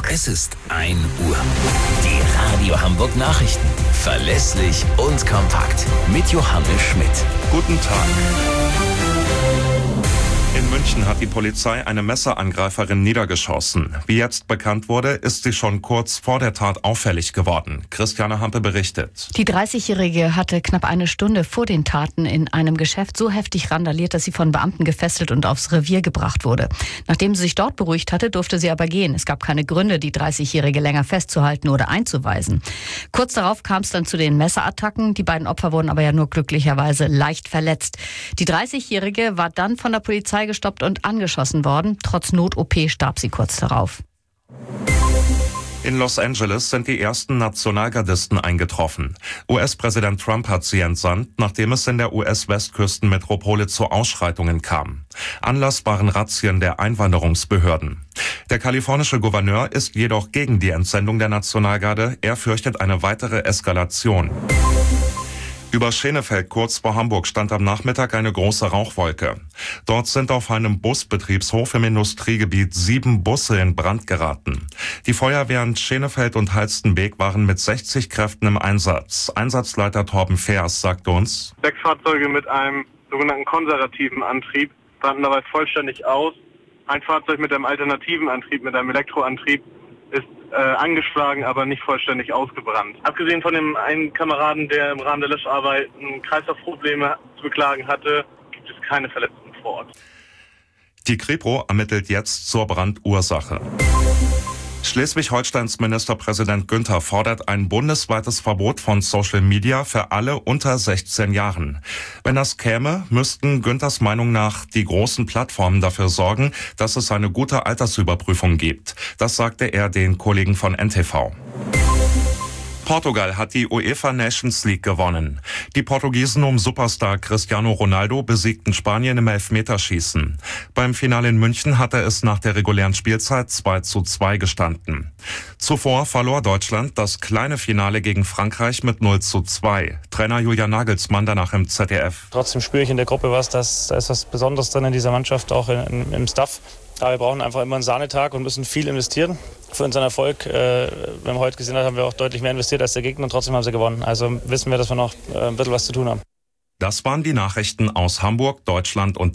Es ist 1 Uhr. Die Radio Hamburg Nachrichten. Verlässlich und kompakt. Mit Johannes Schmidt. Guten Tag. In München hat die Polizei eine Messerangreiferin niedergeschossen. Wie jetzt bekannt wurde, ist sie schon kurz vor der Tat auffällig geworden. Christiane Hampe berichtet. Die 30-Jährige hatte knapp eine Stunde vor den Taten in einem Geschäft so heftig randaliert, dass sie von Beamten gefesselt und aufs Revier gebracht wurde. Nachdem sie sich dort beruhigt hatte, durfte sie aber gehen. Es gab keine Gründe, die 30-Jährige länger festzuhalten oder einzuweisen. Kurz darauf kam es dann zu den Messerattacken. Die beiden Opfer wurden aber ja nur glücklicherweise leicht verletzt. Die 30-Jährige war dann von der Polizei gestoppt und angeschossen worden. Trotz Not-OP starb sie kurz darauf. In Los Angeles sind die ersten Nationalgardisten eingetroffen. US-Präsident Trump hat sie entsandt, nachdem es in der US-Westküstenmetropole zu Ausschreitungen kam. Anlass waren Razzien der Einwanderungsbehörden. Der kalifornische Gouverneur ist jedoch gegen die Entsendung der Nationalgarde. Er fürchtet eine weitere Eskalation. Über Schenefeld kurz vor Hamburg stand am Nachmittag eine große Rauchwolke. Dort sind auf einem Busbetriebshof im Industriegebiet 7 Busse in Brand geraten. Die Feuerwehren Schenefeld und Halstenbek waren mit 60 Kräften im Einsatz. Einsatzleiter Torben Feers sagte uns: 6 Fahrzeuge mit einem sogenannten konservativen Antrieb brannten dabei vollständig aus. Ein Fahrzeug mit einem alternativen Antrieb, mit einem Elektroantrieb, ist angeschlagen, aber nicht vollständig ausgebrannt. Abgesehen von dem einen Kameraden, der im Rahmen der Löscharbeiten Kreislaufprobleme zu beklagen hatte, gibt es keine Verletzten vor Ort. Die Kripo ermittelt jetzt zur Brandursache. Schleswig-Holsteins Ministerpräsident Günther fordert ein bundesweites Verbot von Social Media für alle unter 16 Jahren. Wenn das käme, müssten Günthers Meinung nach die großen Plattformen dafür sorgen, dass es eine gute Altersüberprüfung gibt. Das sagte er den Kollegen von NTV. Portugal hat die UEFA Nations League gewonnen. Die Portugiesen um Superstar Cristiano Ronaldo besiegten Spanien im Elfmeterschießen. Beim Finale in München hatte es nach der regulären Spielzeit 2:2 gestanden. Zuvor verlor Deutschland das kleine Finale gegen Frankreich mit 0:2. Trainer Julian Nagelsmann danach im ZDF. Trotzdem spüre ich in der Gruppe was, da ist was Besonderes drin in dieser Mannschaft, auch im Staff. Aber wir brauchen einfach immer einen Sahnetag und müssen viel investieren für unseren Erfolg. Wenn wir heute gesehen haben, haben wir auch deutlich mehr investiert als der Gegner und trotzdem haben sie gewonnen. Also wissen wir, dass wir noch ein bisschen was zu tun haben. Das waren die Nachrichten aus Hamburg, Deutschland und